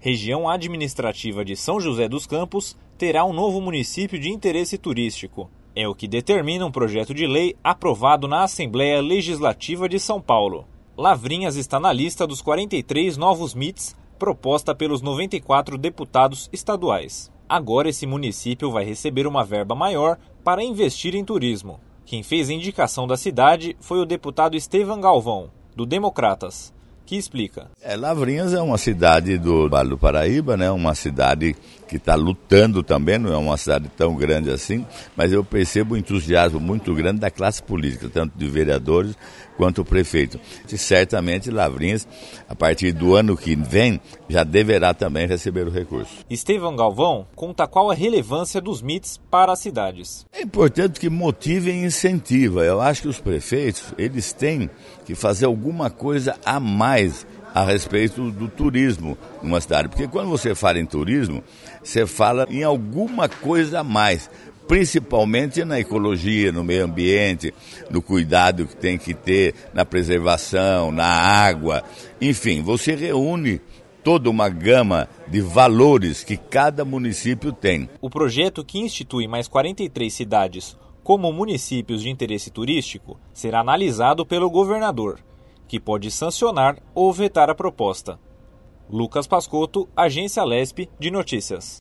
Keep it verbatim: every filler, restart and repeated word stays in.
Região administrativa de São José dos Campos terá um novo município de interesse turístico. É o que determina um projeto de lei aprovado na Assembleia Legislativa de São Paulo. Lavrinhas está na lista dos quarenta e três novos M I Ts proposta pelos noventa e quatro deputados estaduais. Agora esse município vai receber uma verba maior para investir em turismo. Quem fez a indicação da cidade foi o deputado Estevam Galvão, do Democratas, que explica. É, Lavrinhas é uma cidade do Vale do Paraíba, né? Uma cidade que está lutando também, não é uma cidade tão grande assim, mas eu percebo um entusiasmo muito grande da classe política, tanto de vereadores quanto o prefeito. E certamente Lavrinhas, a partir do ano que vem, já deverá também receber o recurso. Estevam Galvão conta qual a relevância dos M I Ts para as cidades. É importante que motive e incentiva. Eu acho que os prefeitos, eles têm que fazer alguma coisa a mais a respeito do turismo numa cidade. Porque quando você fala em turismo, você fala em alguma coisa a mais, principalmente na ecologia, no meio ambiente, no cuidado que tem que ter, na preservação, na água. Enfim, você reúne toda uma gama de valores que cada município tem. O projeto, que institui mais quarenta e três cidades como municípios de interesse turístico, será analisado pelo governador, que pode sancionar ou vetar a proposta. Lucas Pascotto, Agência Lespe de Notícias.